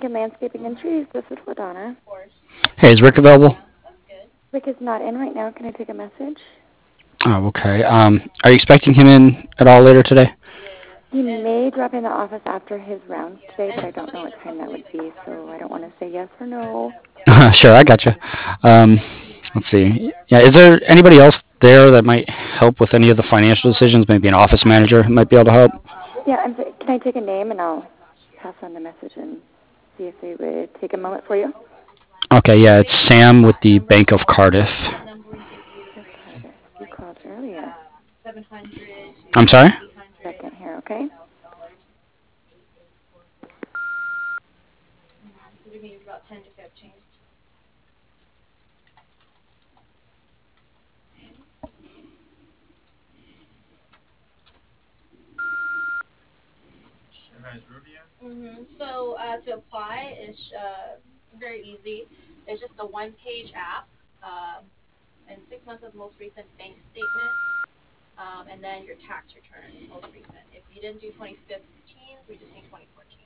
Lincoln Landscaping and Trees. This is LaDonna. Hey, is Rick available? Rick is not in right now. Can I take a message? Oh, okay. Are you expecting him in at all later today? He may drop in the office after his rounds today, but I don't know what time that would be, so I don't want to say yes or no. Sure, I gotcha. Let's see. Yeah, is there anybody else there that might help with any of the financial decisions? Maybe an office manager might be able to help. Yeah, can I take a name and I'll pass on the message and see if they would take a moment for you? Okay, yeah, it's Sam with the Bank of Cardiff. You called earlier. I'm sorry? Second here, okay? So to apply is very easy. It's just a one-page app and 6 months of most recent bank statement, and then your tax return, most recent. If you didn't do 2015, we just need 2014.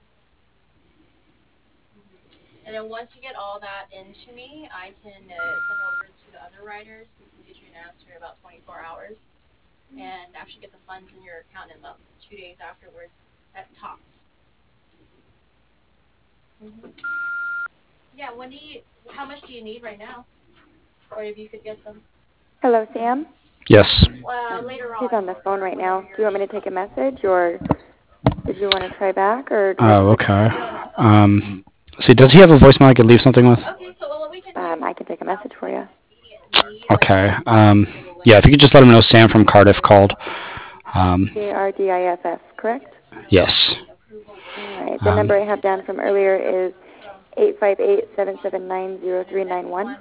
And then once you get all that into me, I can send over to the underwriters who can get you an answer in about 24 hours and actually get the funds in your account in about 2 days afterwards at tops. Yeah, how much do you need right now? Or if you could get some. Hello, Sam? Yes. Later on. He's on the phone right now. Do you want me to take a message, or did you want to try back, or? Oh, okay. See, does he have a voicemail I could leave something with? Okay, so what we can do I can take a message for you. Okay. Yeah, if you could just let him know Sam from Cardiff called. Cardiff, correct? Yes. All right. The number I have down from earlier is 858-779-0391.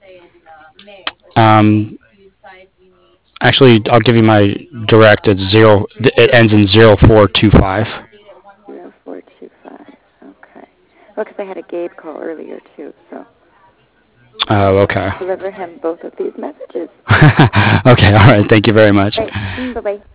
Actually, I'll give you my direct. It's zero. It ends in 0425. 0425. Okay. Well, because I had a Gabe call earlier too, so. Oh, okay. Deliver him both of these messages. Okay. All right. Thank you very much. Right. Bye bye.